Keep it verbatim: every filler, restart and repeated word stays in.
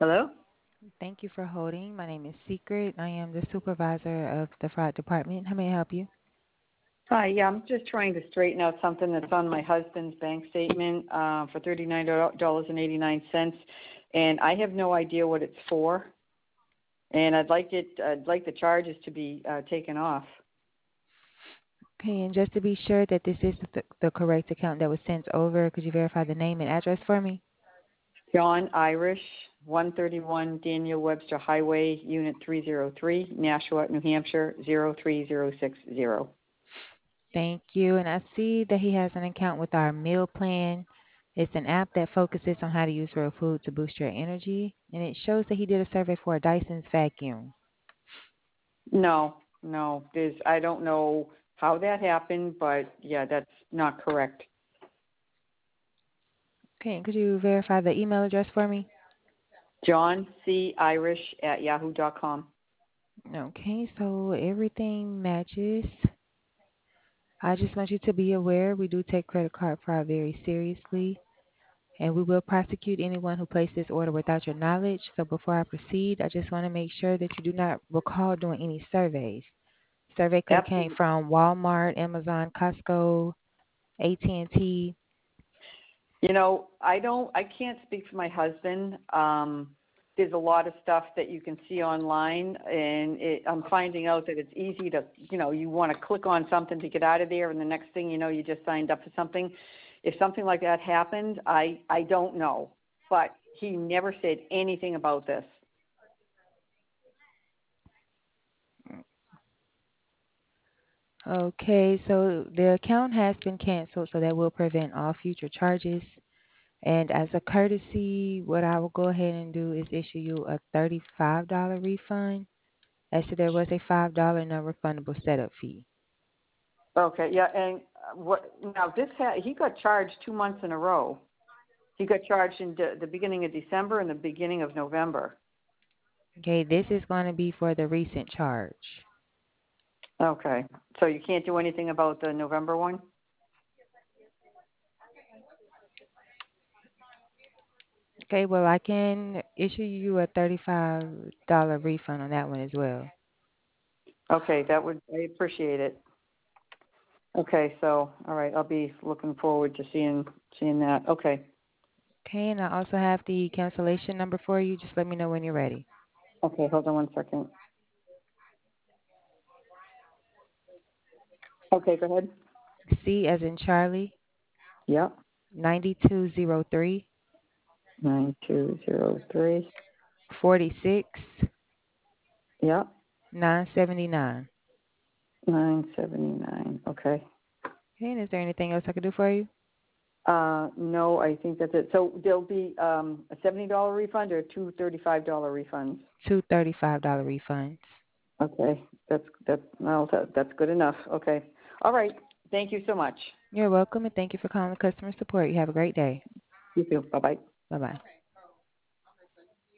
Hello? Thank you for holding. My name is Secret. I am the supervisor of the fraud department. How may I help you? Hi, yeah, I'm just trying to straighten out something that's on my husband's bank statement uh, for thirty-nine dollars and eighty-nine cents, and I have no idea what it's for. And I'd like it, I'd like the charges to be uh, taken off. Okay, and just to be sure that this is the, the correct account that was sent over, could you verify the name and address for me? John Irish, one thirty-one Daniel Webster Highway, Unit three oh three, Nashua, New Hampshire, zero three zero six zero. Thank you. And I see that he has an account with our meal plan. It's an app that focuses on how to use real food to boost your energy. And it shows that he did a survey for a Dyson's vacuum. No, no, there's, I don't know how that happened, but yeah, that's not correct. Okay, and could you verify the email address for me? John C. Irish at yahoo dot com. Okay, so everything matches. I just want you to be aware we do take credit card fraud very seriously, and we will prosecute anyone who placed this order without your knowledge. So before I proceed, I just want to make sure that you do not recall doing any surveys. Survey could have came Absolutely. from Walmart, Amazon, Costco, A T and T. You know, I don't, I can't speak for my husband. Um, there's a lot of stuff that you can see online, and it, I'm finding out that it's easy to, you know, you want to click on something to get out of there, and the next thing you know, you just signed up for something. If something like that happened, I, I don't know. But he never said anything about this. Okay, so the account has been canceled, so that will prevent all future charges. And as a courtesy, what I will go ahead and do is issue you a thirty-five dollars refund. As to there was a five dollars non-refundable setup fee. Okay, yeah, and uh, what, now this, ha- he got charged two months in a row. He got charged in de- the beginning of December and the beginning of November. Okay, this is going to be for the recent charge. Okay, so you can't do anything about the November one? Okay, well, I can issue you a thirty-five dollars refund on that one as well. Okay, that would, I appreciate it. Okay, so, all right, I'll be looking forward to seeing, seeing that. Okay, Okay, and I also have the cancellation number for you. Just let me know when you're ready. okay, hold on one second. Okay, go ahead. C as in Charlie, Yep, nine two zero three, nine two zero three. forty-six, Yep, nine seventy-nine. nine seventy-nine, okay. Okay, and is there anything else I could do for you? Uh, no, I think that's it. So there'll be, um, a seventy dollar refund or two thirty-five dollar refunds? Two thirty-five dollars refunds. Okay, that's, that's, well, that, that's good enough. Okay. All right, thank you so much. You're welcome, and thank you for calling customer support. You have a great day. You too, bye-bye. Bye-bye.